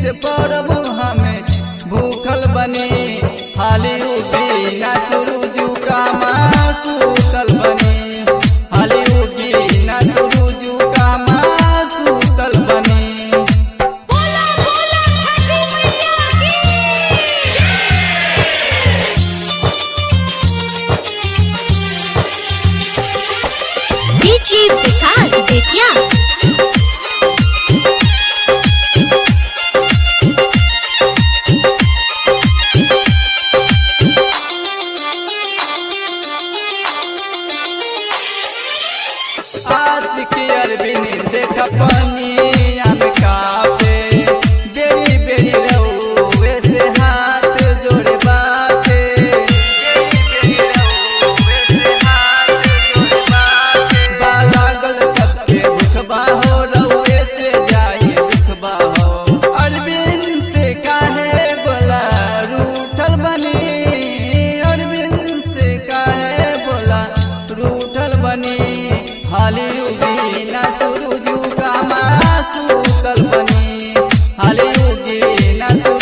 से परब हमें भूखल बनी हाली उगी ना सुरुजू का मासूतल बनी हाली उगी ना सुरुजू का मासूतल बनी। बोला बोला छठी मैया की डीजे विकास बेतिया। आशिकी अरबिनी देख पनिया में कापे बेरी बेरी रहुए से हाथ जोड़े बाते बेरी बेरी रहुए से हाथ जोड़े बाते बालागल सबके दुखबा हो रहुए से जाई दुखबा हो अरबिन से काहे बोला रूठल बनी अरबिन से काहे बोला रूठल बनी हाली उगी ना सुरुजू का मासूतल बनी हाली उगी ना